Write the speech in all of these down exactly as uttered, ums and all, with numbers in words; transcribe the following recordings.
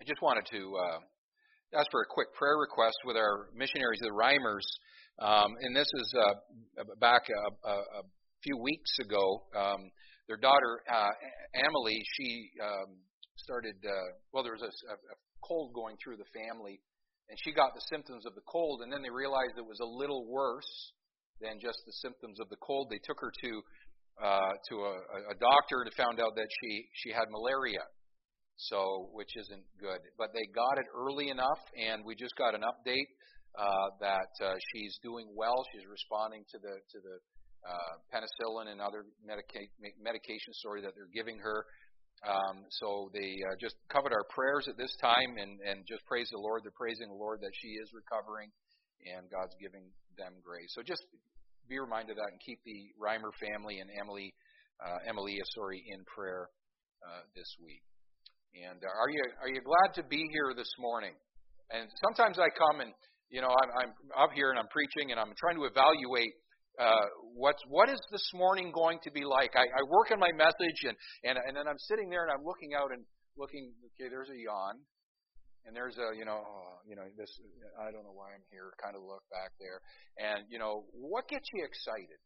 just wanted to uh, ask for a quick prayer request with our missionaries, the Reimers. Um, and this is uh, back a, a, a few weeks ago. Um, their daughter, uh, Emily, she um, started, uh, well, there was a, a cold going through the family, and she got the symptoms of the cold, and then they realized it was a little worse than just the symptoms of the cold. They took her to uh, to a, a doctor and found out that she, she had malaria. So, which isn't good. But they got it early enough, and we just got an update uh, that uh, she's doing well. She's responding to the to the uh, penicillin and other medica- medication story that they're giving her. Um, so they uh, just covered our prayers at this time, and, and just praise the Lord. They're praising the Lord that she is recovering, and God's giving them grace. So just be reminded of that, and keep the Reimer family and Emily, uh, Emilia, sorry, in prayer uh, this week. And are you are you glad to be here this morning? And sometimes I come and, you know, I'm, I'm up here and I'm preaching and I'm trying to evaluate uh, what's what is this morning going to be like. I, I work on my message and, and and then I'm sitting there and I'm looking out and looking. Okay, there's a yawn, and there's a you know oh, you know this I don't know why I'm here kind of look back there. And you know, what gets you excited?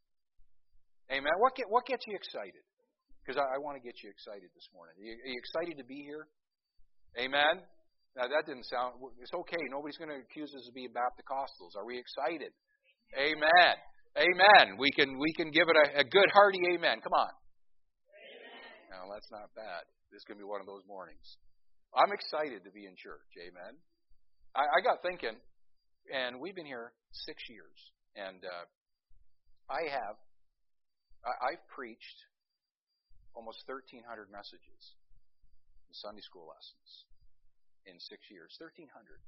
Amen. What get what gets you excited? Because I, I want to get you excited this morning. Are you, are you excited to be here? Amen? Now, that didn't sound... It's okay. Nobody's going to accuse us of being Baptist-Costals. Are we excited? Amen. Amen. We can we can give it a, a good, hearty amen. Come on. Amen. Now, that's not bad. This is going to be one of those mornings. I'm excited to be in church. Amen. I, I got thinking, and we've been here six years. And uh, I have... I, I've preached... almost thirteen hundred messages in Sunday school lessons in six years. thirteen hundred.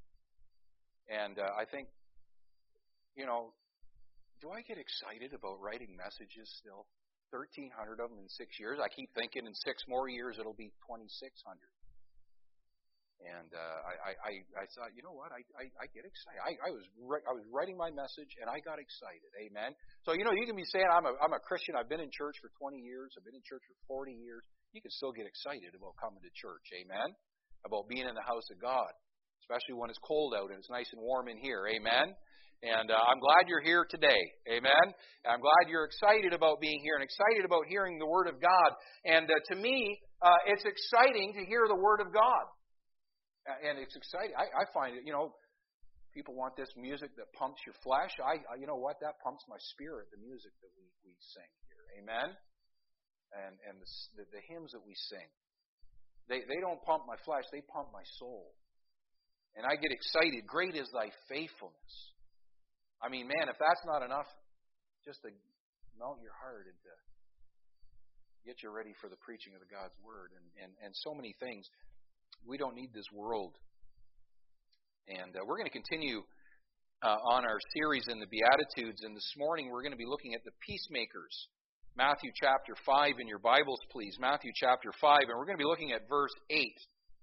And uh, I think, you know, do I get excited about writing messages still? thirteen hundred of them in six years. I keep thinking in six more years it'll be twenty-six hundred. And uh, I, I, I thought, you know what? I, I, I get excited. I, I was I was writing my message, and I got excited. Amen. So you know, you can be saying, I'm a I'm a Christian. I've been in church for twenty years. I've been in church for forty years. You can still get excited about coming to church. Amen. About being in the house of God, especially when it's cold out and it's nice and warm in here. Amen. And uh, I'm glad you're here today. Amen. And I'm glad you're excited about being here and excited about hearing the Word of God. And uh, to me, uh, it's exciting to hear the Word of God. And it's exciting. I, I find it, you know, people want this music that pumps your flesh. I, I you know what? That pumps my spirit, the music that we, we sing here. Amen? And and the, the, the hymns that we sing. They, they don't pump my flesh. They pump my soul. And I get excited. Great is thy faithfulness. I mean, man, if that's not enough just to melt your heart and to get you ready for the preaching of the God's Word and, and, and so many things. We don't need this world. And uh, we're going to continue uh, on our series in the Beatitudes. And this morning we're going to be looking at the peacemakers. Matthew chapter five in your Bibles, please. Matthew chapter five. And we're going to be looking at verse eight.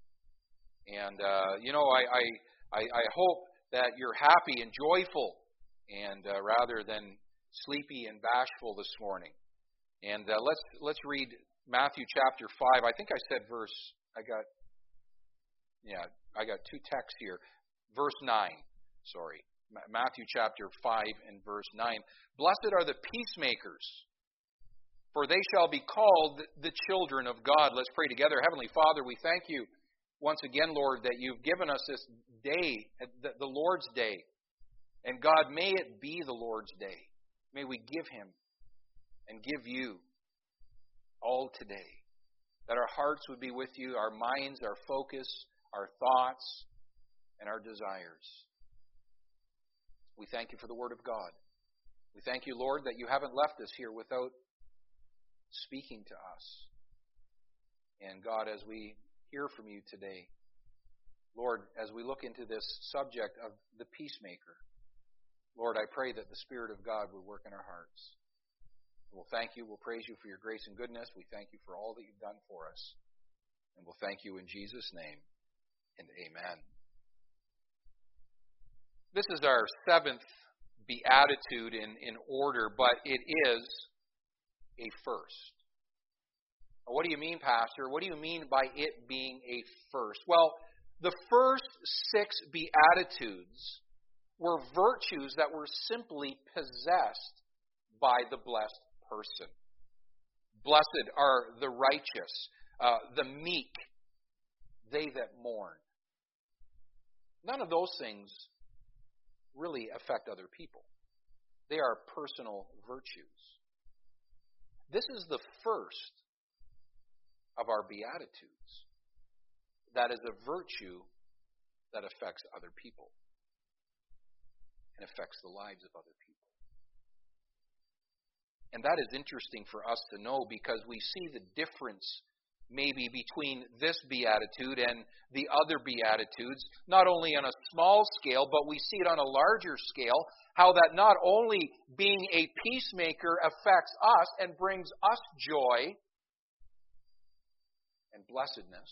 And, uh, you know, I, I, I hope that you're happy and joyful and uh, rather than sleepy and bashful this morning. And uh, let's let's read Matthew chapter five. I think I said verse... I got... Yeah, I got two texts here. Verse nine, sorry. Matthew chapter five and verse nine. Blessed are the peacemakers, for they shall be called the children of God. Let's pray together. Heavenly Father, we thank you once again, Lord, that you've given us this day, the Lord's day. And God, may it be the Lord's day. May we give Him and give you all today. That our hearts would be with you, our minds, our focus, our thoughts, and our desires. We thank you for the Word of God. We thank you, Lord, that you haven't left us here without speaking to us. And God, as we hear from you today, Lord, as we look into this subject of the peacemaker, Lord, I pray that the Spirit of God would work in our hearts. We'll thank you. We'll praise you for your grace and goodness. We thank you for all that you've done for us. And we'll thank you in Jesus' name. And amen. This is our seventh beatitude in, in order, but it is a first. What do you mean, Pastor? What do you mean by it being a first? Well, The first six Beatitudes were virtues that were simply possessed by the blessed person. Blessed are the righteous, uh, the meek, they that mourn. None of those things really affect other people. They are personal virtues. This is the first of our Beatitudes. That is a virtue that affects other people and affects the lives of other people. And that is interesting for us to know because we see the difference maybe between this beatitude and the other beatitudes, not only on a small scale, but we see it on a larger scale, how that not only being a peacemaker affects us and brings us joy and blessedness,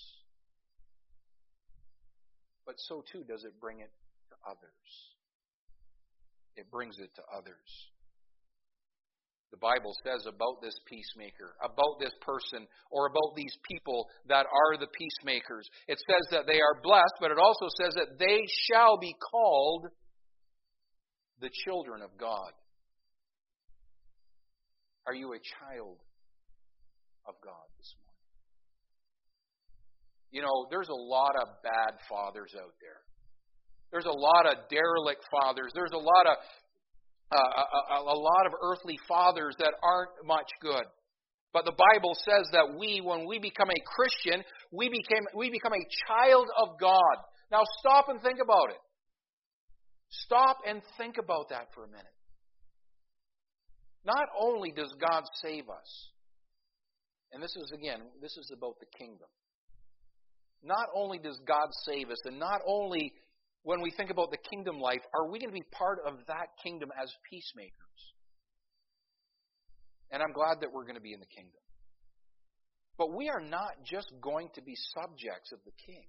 but so too does it bring it to others. It brings it to others. The Bible says about this peacemaker, about this person, or about these people that are the peacemakers. It says that they are blessed, but it also says that they shall be called the children of God. Are you a child of God this morning? You know, there's a lot of bad fathers out there. There's a lot of derelict fathers. There's a lot of Uh, a, a, a lot of earthly fathers that aren't much good. But the Bible says that we, when we become a Christian, we became we become a child of God. Now stop and think about it. Stop and think about that for a minute. Not only does God save us, and this is again, this is about the kingdom. Not only does God save us, and not only when we think about the kingdom life, are we going to be part of that kingdom as peacemakers? And I'm glad that we're going to be in the kingdom. But we are not just going to be subjects of the king.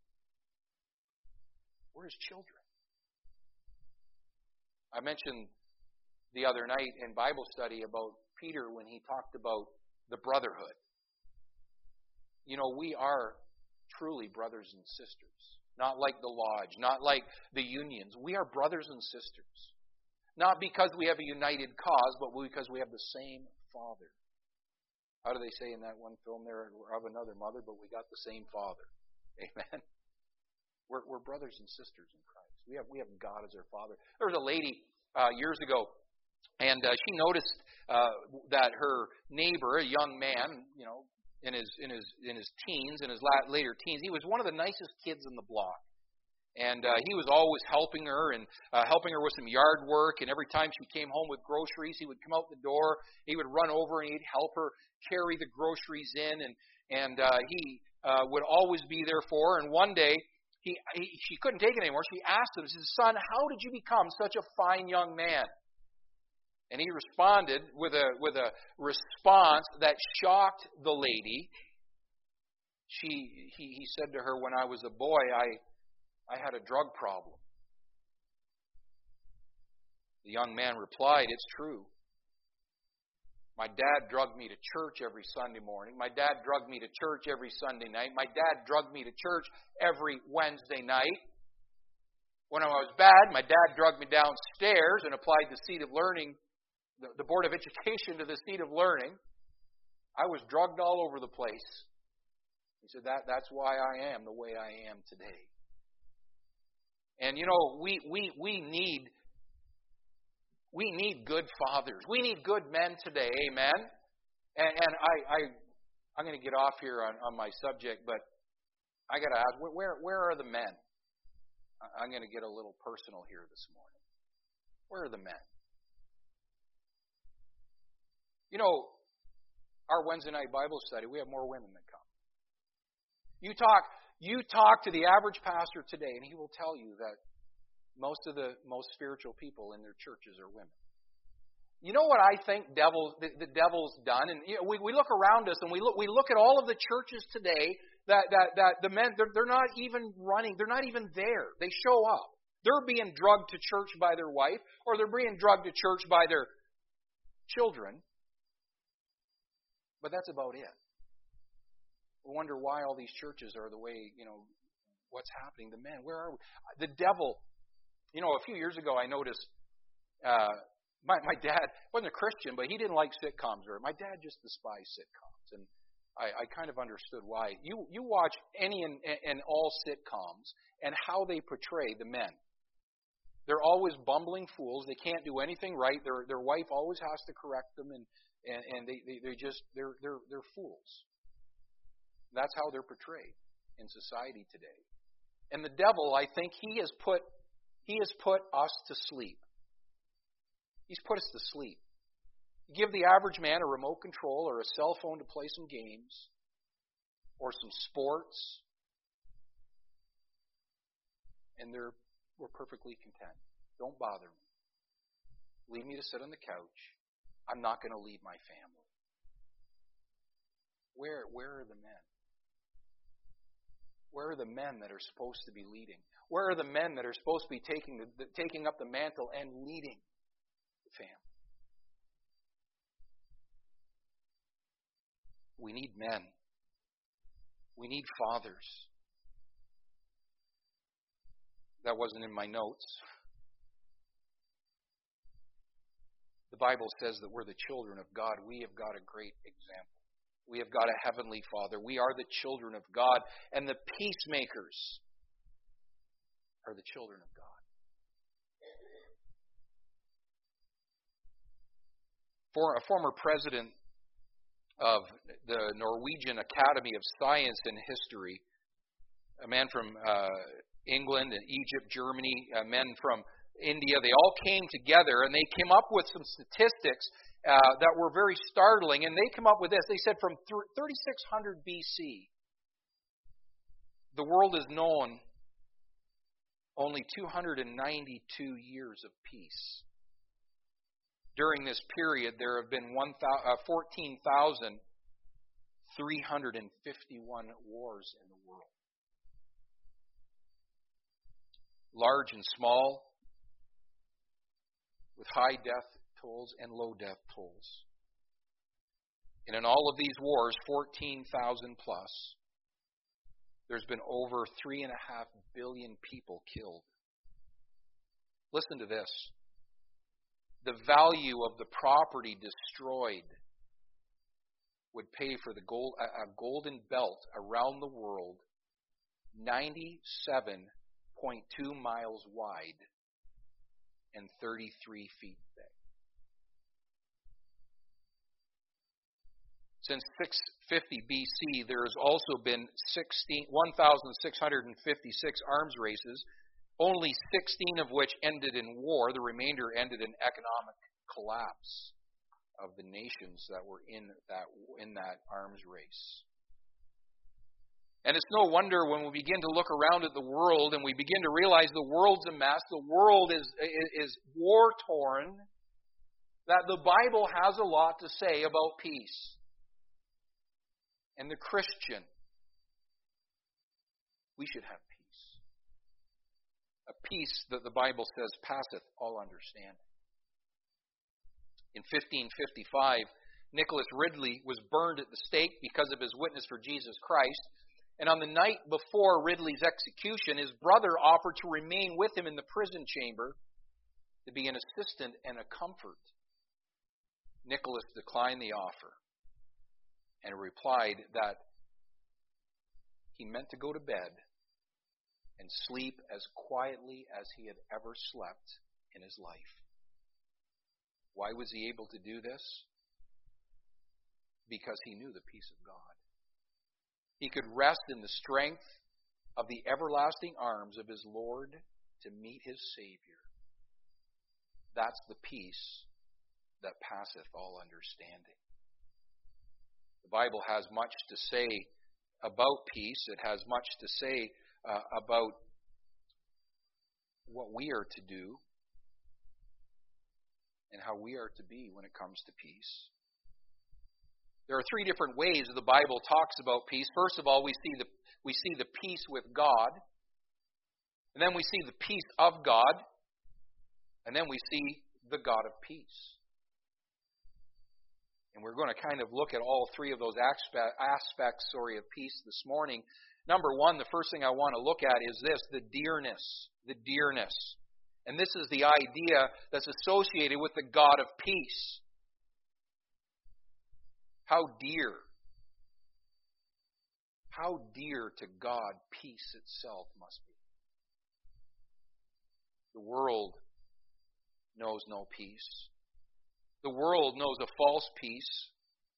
We're his children. I mentioned the other night in Bible study about Peter when he talked about the brotherhood. You know, we are truly brothers and sisters. Not like the lodge, not like the unions. We are brothers and sisters. Not because we have a united cause, but because we have the same Father. How do they say in that one film there? We're of another mother, but we got the same Father. Amen. We're, we're brothers and sisters in Christ. We have we have God as our Father. There was a lady uh, years ago, and uh, she noticed uh, that her neighbor, a young man, you know, in his in his in his teens, in his later teens, he was one of the nicest kids in the block. And uh, he was always helping her and uh, helping her with some yard work. And every time she came home with groceries, he would come out the door. He would run over and he'd help her carry the groceries in. And and uh, he uh, would always be there for her. And one day, he, he she couldn't take it anymore. She asked him, she said, "Son, how did you become such a fine young man?" And he responded with a with a response that shocked the lady. She he, he said to her, "When I was a boy, I I had a drug problem." The young man replied, "It's true. My dad drugged me to church every Sunday morning. My dad drugged me to church every Sunday night. My dad drugged me to church every Wednesday night. When I was bad, my dad drugged me downstairs and applied the seat of learning, the, the Board of Education to the seat of learning. I was drugged all over the place." He said, that that's why I am the way I am today. And you know, we we we need we need good fathers. We need good men today, amen. And, and I I I'm going to get off here on, on my subject, but I got to ask, where where are the men? I'm going to get a little personal here this morning. Where are the men? You know, our Wednesday night Bible study, we have more women that come. You talk, you talk to the average pastor today, and he will tell you that most of the most spiritual people in their churches are women. You know what I think devil, the, the devil's done? And you know, we, we look around us and we look we look at all of the churches today that that, that the men they're, they're not even running, they're not even there. They show up. They're being drugged to church by their wife, or they're being drugged to church by their children. But that's about it. We wonder why all these churches are the way, you know, what's happening to men? Where are we? The devil, you know, a few years ago I noticed uh, my, my dad wasn't a Christian, but he didn't like sitcoms. Or my dad just despised sitcoms. And I, I kind of understood why. You you watch any and, and all sitcoms and how they portray the men. They're always bumbling fools. They can't do anything right. Their their wife always has to correct them, and and, and they, they they just they're they're they're fools. That's how they're portrayed in society today. And the devil, I think, he has put he has put us to sleep. He's put us to sleep. You give the average man a remote control or a cell phone to play some games or some sports, and they're we're perfectly content. Don't bother me. Leave me to sit on the couch. I'm not going to leave my family. Where where are the men? Where are the men that are supposed to be leading? Where are the men that are supposed to be taking the, the, taking up the mantle and leading the family? We need men. We need fathers. That wasn't in my notes. The Bible says that we're the children of God. We have got a great example. We have got a heavenly Father. We are the children of God. And the peacemakers are the children of God. For a former president of the Norwegian Academy of Science and History, a man from uh, England and Egypt, Germany, uh, men from India, they all came together and they came up with some statistics uh, that were very startling. And they came up with this. They said from thirty-six hundred B C, the world has known only two hundred ninety-two years of peace. During this period, there have been fourteen thousand three hundred fifty-one wars in the world. Large and small, with high death tolls and low death tolls. And in all of these wars, fourteen thousand plus, there's been over three and a half billion people killed. Listen to this. The value of the property destroyed would pay for the gold, a golden belt around the world, ninety-seven point two miles wide and thirty-three feet thick. Since six fifty B C, there has also been one thousand six hundred fifty-six arms races, only sixteen of which ended in war. The remainder ended in economic collapse of the nations that were in that in that arms race. And it's no wonder when we begin to look around at the world and we begin to realize the world's a mess, the world is is war-torn, that the Bible has a lot to say about peace. And the Christian, we should have peace. A peace that the Bible says passeth all understanding. In fifteen fifty-five, Nicholas Ridley was burned at the stake because of his witness for Jesus Christ. And on the night before Ridley's execution, his brother offered to remain with him in the prison chamber to be an assistant and a comfort. Nicholas declined the offer and replied that he meant to go to bed and sleep as quietly as he had ever slept in his life. Why was he able to do this? Because he knew the peace of God. He could rest in the strength of the everlasting arms of his Lord to meet his Savior. That's the peace that passeth all understanding. The Bible has much to say about peace. It has much to say uh, about what we are to do and how we are to be when it comes to peace. There are three different ways the Bible talks about peace. First of all, we see the we see the peace with God. And then we see the peace of God. And then we see the God of peace. And we're going to kind of look at all three of those aspects sorry, of peace this morning. Number one, the first thing I want to look at is this, the dearness. The dearness. And this is the idea that's associated with the God of peace. How dear. How dear to God peace itself must be. The world knows no peace. The world knows a false peace.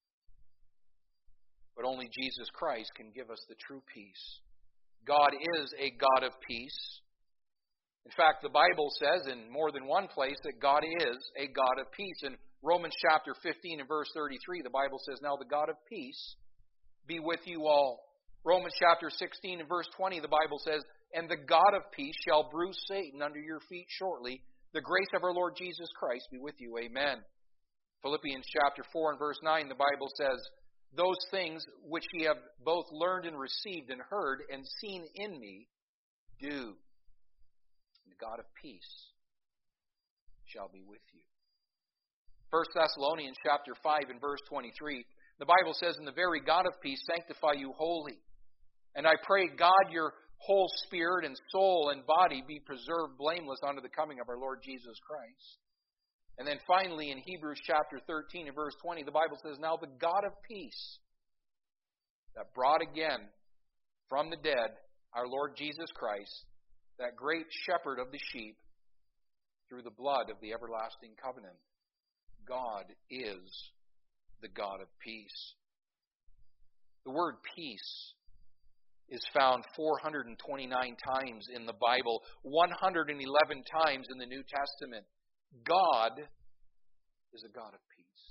But only Jesus Christ can give us the true peace. God is a God of peace. In fact, the Bible says in more than one place that God is a God of peace. In Romans chapter fifteen and verse thirty-three, the Bible says, "Now the God of peace be with you all." Romans chapter sixteen and verse twenty, the Bible says, "And the God of peace shall bruise Satan under your feet shortly. The grace of our Lord Jesus Christ be with you." Amen. Philippians chapter four and verse nine, the Bible says, "Those things which ye have both learned and received and heard and seen in me, do. And the God of peace shall be with you." First Thessalonians chapter five and verse twenty-three, the Bible says, "And the very God of peace sanctify you wholly. And I pray God your whole spirit and soul and body be preserved blameless unto the coming of our Lord Jesus Christ." And then finally in Hebrews chapter thirteen and verse twenty, the Bible says, "Now the God of peace that brought again from the dead our Lord Jesus Christ, that great shepherd of the sheep, through the blood of the everlasting covenant, God is the God of peace." The word peace is found four hundred twenty-nine times in the Bible, one hundred eleven times in the New Testament. God is a God of peace.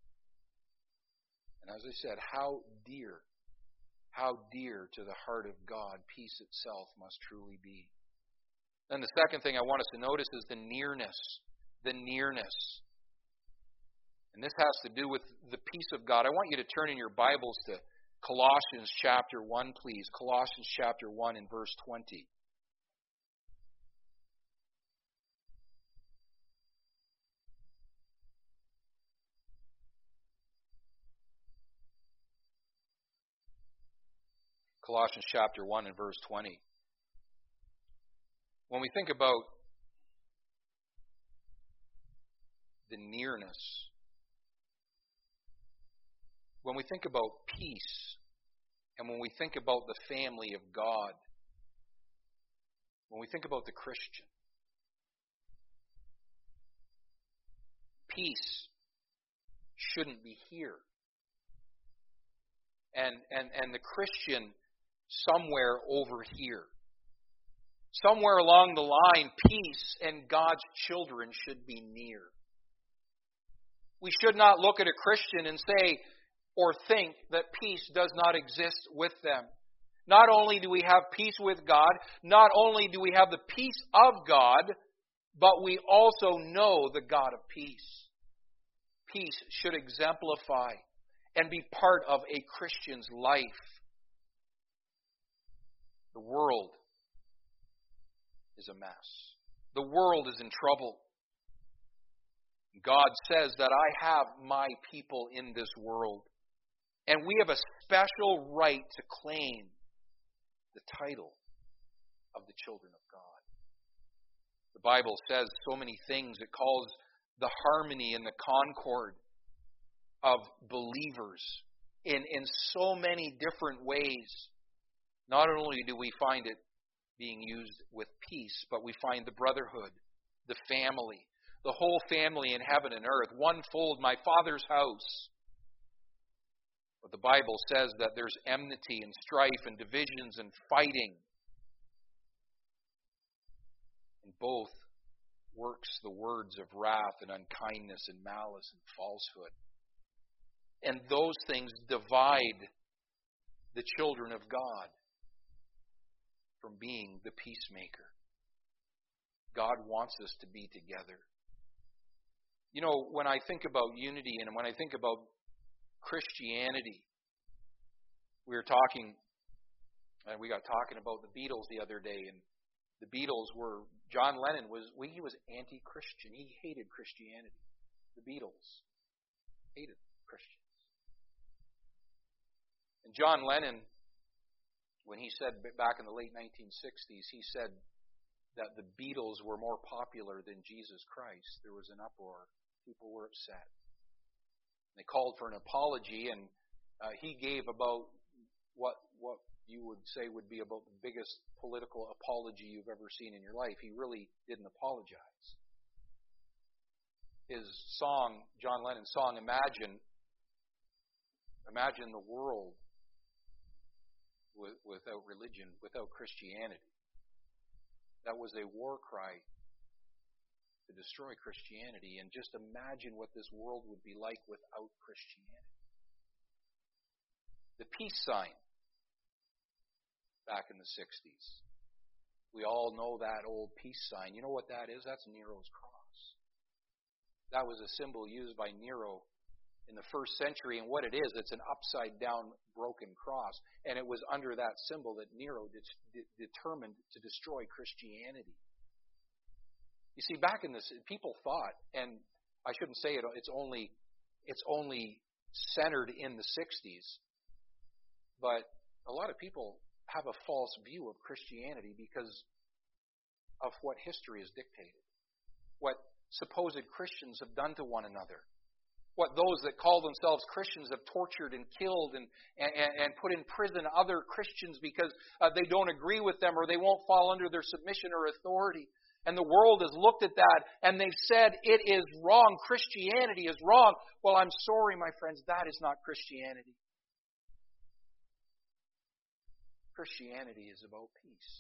And as I said, how dear, how dear to the heart of God peace itself must truly be. Then the second thing I want us to notice is the nearness. The nearness. And this has to do with the peace of God. I want you to turn in your Bibles to Colossians chapter one, please. Colossians chapter one and verse twenty. Colossians chapter one and verse twenty. When we think about the nearness, when we think about peace, and when we think about the family of God, when we think about the Christian, peace shouldn't be here. And, and, and the Christian somewhere over here. Somewhere along the line, peace and God's children should be near. We should not look at a Christian and say or think that peace does not exist with them. Not only do we have peace with God, not only do we have the peace of God, but we also know the God of peace. Peace should exemplify and be part of a Christian's life. The world is a mess. The world is in trouble. God says that I have my people in this world. And we have a special right to claim the title of the children of God. The Bible says so many things. It calls the harmony and the concord of believers in, in so many different ways. Not only do we find it being used with peace, but we find the brotherhood, the family, the whole family in heaven and earth, one fold, my Father's house. But the Bible says that there's enmity and strife and divisions and fighting. And both works the words of wrath and unkindness and malice and falsehood. And those things divide the children of God from being the peacemaker. God wants us to be together. You know, when I think about unity and when I think about Christianity, we were talking, and we got talking about the Beatles the other day, and the Beatles were, John Lennon was, he was anti-Christian. He hated Christianity. The Beatles hated Christians. And John Lennon when he said back in the late nineteen sixties, he said that the Beatles were more popular than Jesus Christ, there was an uproar. People were upset. They called for an apology, and uh, he gave about what what you would say would be about the biggest political apology you've ever seen in your life. He really didn't apologize. His song, John Lennon's song, Imagine, imagine the world with, without religion, without Christianity. That was a war cry to destroy Christianity. And just imagine what this world would be like without Christianity. The peace sign back in the sixties. We all know that old peace sign. You know what that is? That's Nero's cross. That was a symbol used by Nero in the first century. And what it is, it's an upside down broken cross. And it was under that symbol that Nero de- de- determined to destroy Christianity. You see, back in this, people thought, and I shouldn't say it, it's only, it's only centered in the sixties, but a lot of people have a false view of Christianity because of what history has dictated, what supposed Christians have done to one another, what those that call themselves Christians have tortured and killed and, and, and put in prison other Christians because uh, they don't agree with them or they won't fall under their submission or authority. And the world has looked at that and they've said it is wrong. Christianity is wrong. Well, I'm sorry, my friends, that is not Christianity. Christianity is about peace.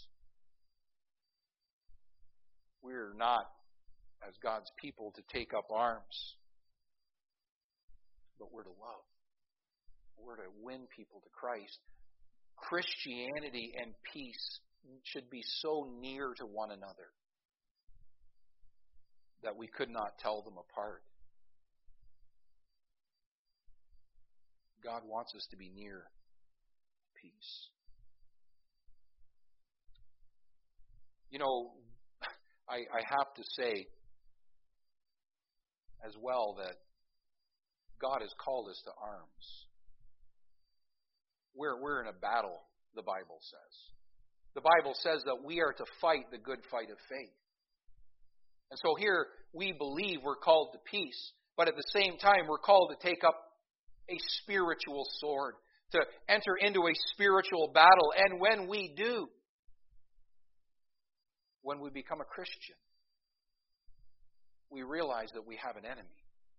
We're not, as God's people, to take up arms, but we're to love. We're to win people to Christ. Christianity and peace should be so near to one another that we could not tell them apart. God wants us to be near peace. You know, I, I have to say as well that God has called us to arms. We're, we're in a battle, the Bible says. The Bible says that we are to fight the good fight of faith. And so here we believe we're called to peace, but at the same time we're called to take up a spiritual sword, to enter into a spiritual battle. And when we do, when we become a Christian, we realize that we have an enemy.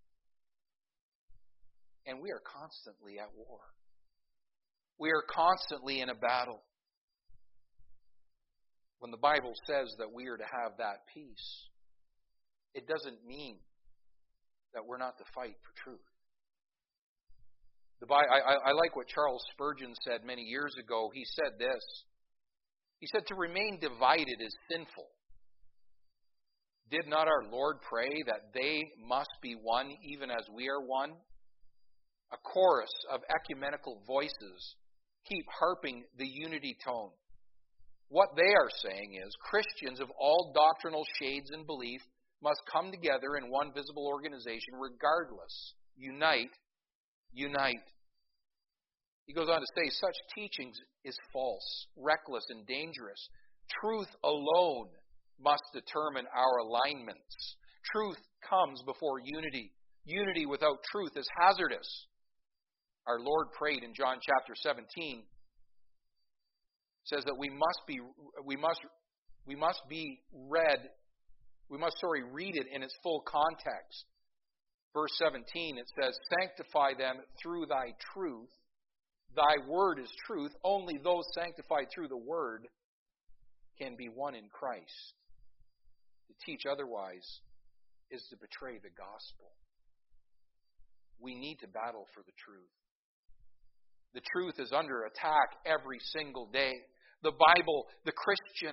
And we are constantly at war. We are constantly in a battle. When the Bible says that we are to have that peace, it doesn't mean that we're not to fight for truth. The Bible, I, I like what Charles Spurgeon said many years ago. He said this. He said, to remain divided is sinful. Did not our Lord pray that they must be one even as we are one? A chorus of ecumenical voices keep harping the unity tone. What they are saying is Christians of all doctrinal shades and belief must come together in one visible organization regardless. Unite, unite. He goes on to say, such teachings is false, reckless, and dangerous. Truth alone must determine our alignments. Truth comes before unity. Unity without truth is hazardous. Our Lord prayed in John chapter seventeen, says that we must be we must we must be read, we must sorry read it in its full context. Verse seventeen, it says, sanctify them through thy truth. Thy word is truth. Only those sanctified through the word can be one in Christ. To teach otherwise is to betray the gospel. We need to battle for the truth. The truth is under attack every single day. The Bible, the Christian,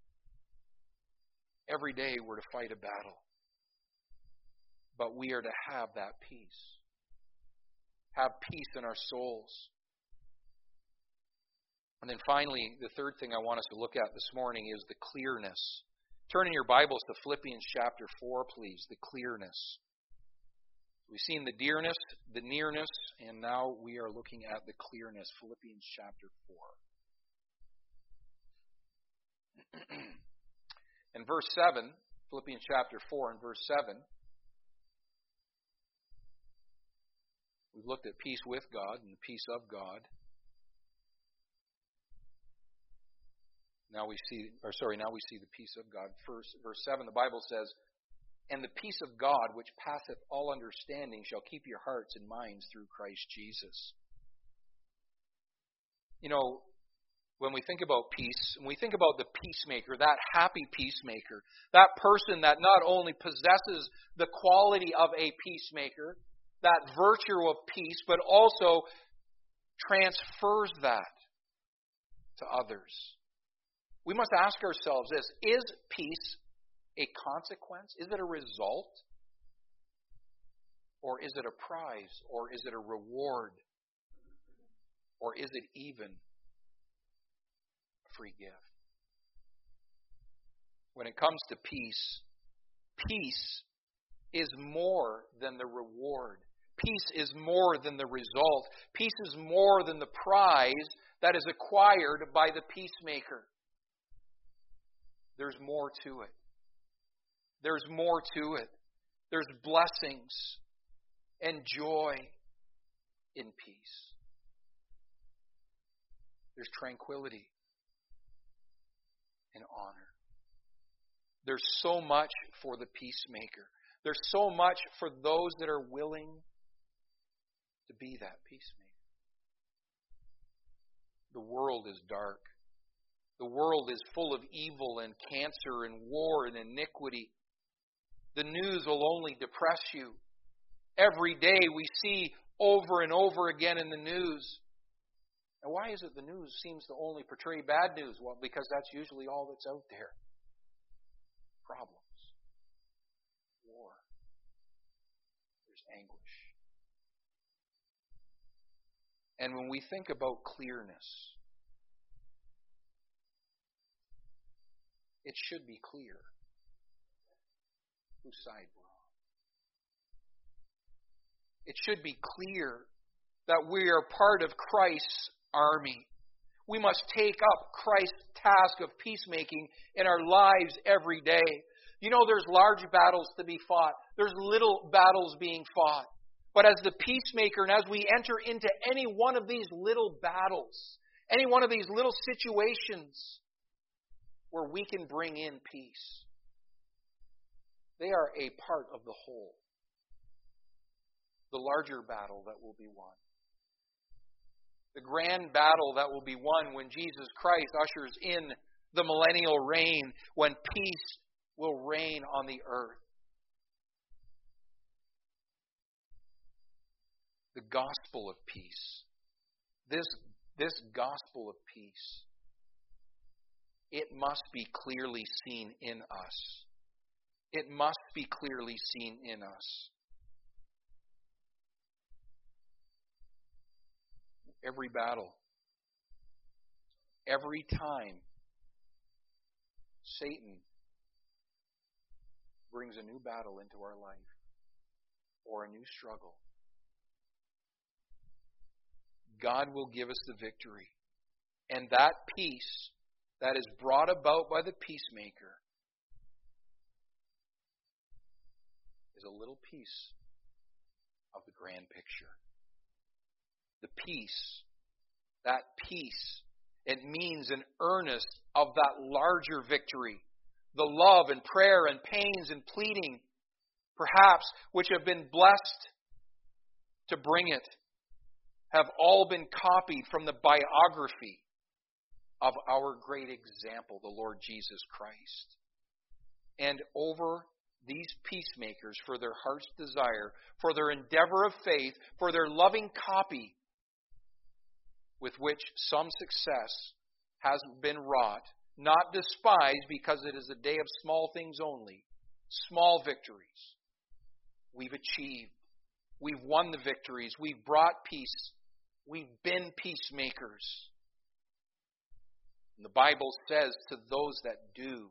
every day we're to fight a battle. But we are to have that peace. Have peace in our souls. And then finally, the third thing I want us to look at this morning is the clearness. Turn in your Bibles to Philippians chapter four, please. The clearness. We've seen the dearness, the nearness, and now we are looking at the clearness. Philippians chapter four. In verse seven, Philippians chapter four and verse seven, we've looked at peace with God and the peace of God. Now we see, or sorry, now we see the peace of God. First, verse seven, the Bible says, "And the peace of God, which passeth all understanding, shall keep your hearts and minds through Christ Jesus." You know, when we think about peace, when we think about the peacemaker, that happy peacemaker, that person that not only possesses the quality of a peacemaker, that virtue of peace, but also transfers that to others. We must ask ourselves this: is peace a consequence? Is it a result? Or is it a prize? Or is it a reward? Or is it even a free gift? When it comes to peace, peace is more than the reward. Peace is more than the result. Peace is more than the prize that is acquired by the peacemaker. There's more to it. There's more to it. There's blessings and joy in peace. There's tranquility and honor. There's so much for the peacemaker. There's so much for those that are willing to be that peacemaker. The world is dark. The world is full of evil and cancer and war and iniquity. The news will only depress you. Every day we see over and over again in the news. And why is it the news seems to only portray bad news? Well, because that's usually all that's out there. Problems. War. There's anguish. And when we think about clearness, it should be clear whose side we're on. It should be clear that we are part of Christ's army. We must take up Christ's task of peacemaking in our lives every day. You know, there's large battles to be fought. There's little battles being fought. But as the peacemaker, and as we enter into any one of these little battles, any one of these little situations where we can bring in peace, they are a part of the whole. The larger battle that will be won. The grand battle that will be won when Jesus Christ ushers in the millennial reign, when peace will reign on the earth. The gospel of peace. This, this gospel of peace, it must be clearly seen in us. It must be clearly seen in us. Every battle, every time Satan brings a new battle into our life or a new struggle, God will give us the victory. And that peace that is brought about by the peacemaker is a little piece of the grand picture. The peace, that peace, it means an earnest of that larger victory. The love and prayer and pains and pleading, perhaps, which have been blessed to bring it, have all been copied from the biography of our great example, the Lord Jesus Christ. And over these peacemakers, for their heart's desire, for their endeavor of faith, for their loving copy, with which some success has been wrought, not despised because it is a day of small things only, small victories. We've achieved. We've won the victories. We've brought peace. We've been peacemakers. And the Bible says to those that do,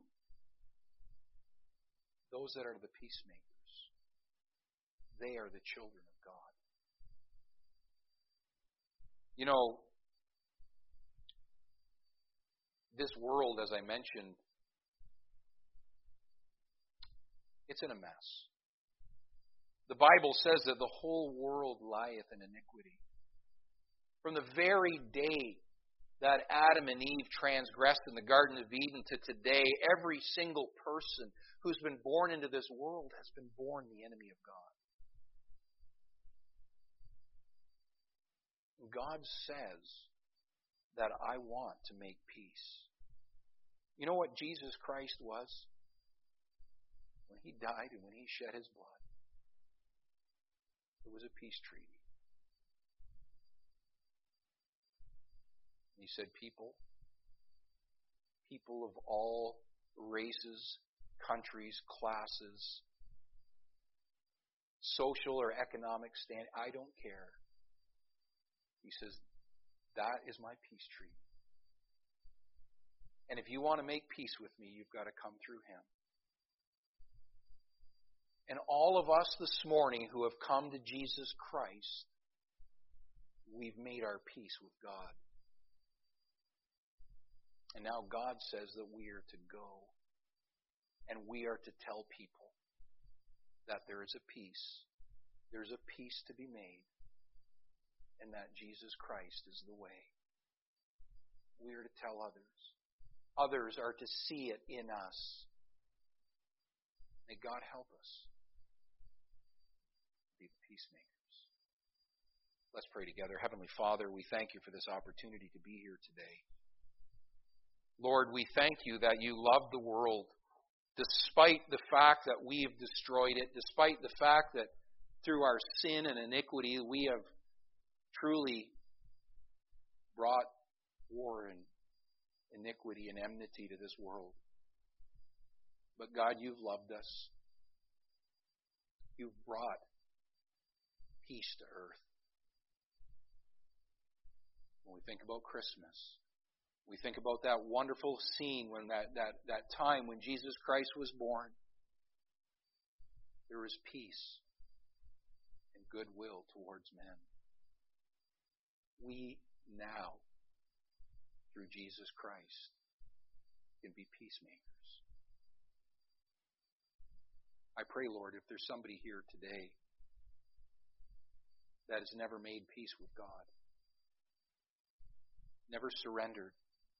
those that are the peacemakers, they are the children of God. You know, this world, as I mentioned, It's in a mess. The Bible says that the whole world lieth in iniquity. From the very day that Adam and Eve transgressed in the Garden of Eden to today, every single person who's been born into this world has been born the enemy of God. God says that I want to make peace. You know what Jesus Christ was? When He died and when He shed His blood, it was a peace treaty. He said, people, people of all races, countries, classes, social or economic stand, I don't care. He says, that is my peace treaty. And if you want to make peace with me, you've got to come through Him. And all of us this morning who have come to Jesus Christ, we've made our peace with God. And now God says that we are to go and we are to tell people that there is a peace. There's a peace to be made, and that Jesus Christ is the way. We are to tell others. Others are to see it in us. May God help us be the peacemakers. Let's pray together. Heavenly Father, we thank You for this opportunity to be here today. Lord, we thank You that You love the world despite the fact that we have destroyed it, despite the fact that through our sin and iniquity we have truly brought war and iniquity and enmity to this world. But God, You've loved us. You've brought peace to earth. When we think about Christmas, we think about that wonderful scene when that, that, that time when Jesus Christ was born. There was peace and goodwill towards men. We now, through Jesus Christ, can be peacemakers. I pray, Lord, if there's somebody here today that has never made peace with God, never surrendered,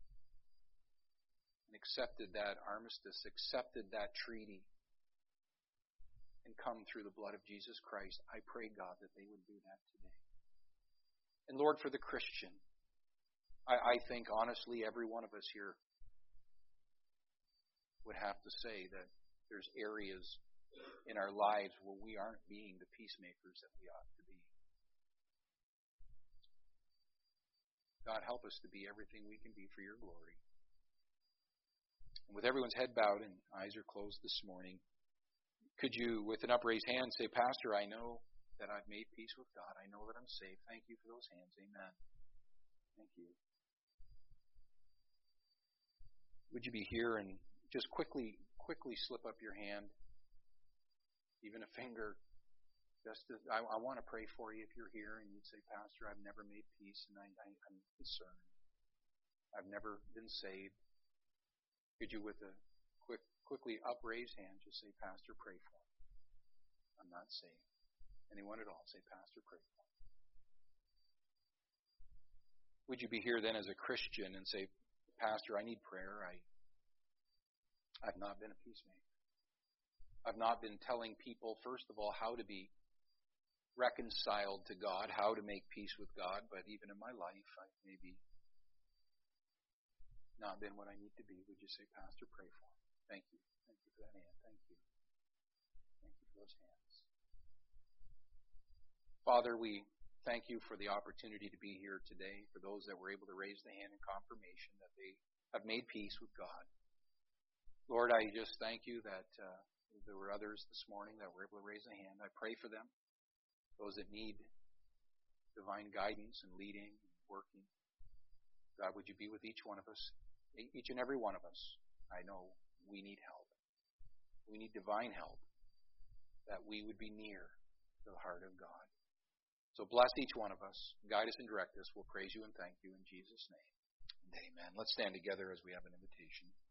and accepted that armistice, accepted that treaty, and come through the blood of Jesus Christ, I pray, God, that they would do that today. And Lord, for the Christian, I, I think honestly every one of us here would have to say that there's areas in our lives where we aren't being the peacemakers that we ought to be. God, help us to be everything we can be for Your glory. And with everyone's head bowed and eyes are closed this morning, could you, with an upraised hand, say, Pastor, I know that I've made peace with God. I know that I'm saved. Thank You for those hands. Amen. Thank you. Would you be here and just quickly, quickly slip up your hand, even a finger, just to, I, I want to pray for you if you're here and you'd say, Pastor, I've never made peace and I, I, I'm concerned. I've never been saved. Could you, with a quick, quickly upraised hand, just say, Pastor, pray for me. I'm not saved. Anyone at all, say, Pastor, pray for me. Would you be here then as a Christian and say, Pastor, I need prayer. I, I've not been a peacemaker. I've not been telling people, first of all, how to be reconciled to God, how to make peace with God, but even in my life, I've maybe not been what I need to be. Would you say, Pastor, pray for me? Thank you. Thank you for that hand. Thank you. Thank you for those hands. Father, we thank You for the opportunity to be here today, for those that were able to raise the hand in confirmation that they have made peace with God. Lord, I just thank You that uh, there were others this morning that were able to raise a hand. I pray for them, those that need divine guidance and leading and working. God, would You be with each one of us, each and every one of us. I know we need help. We need divine help, that we would be near to the heart of God. So bless each one of us. Guide us and direct us. We'll praise You and thank You in Jesus' name. And amen. Let's stand together as we have an invitation.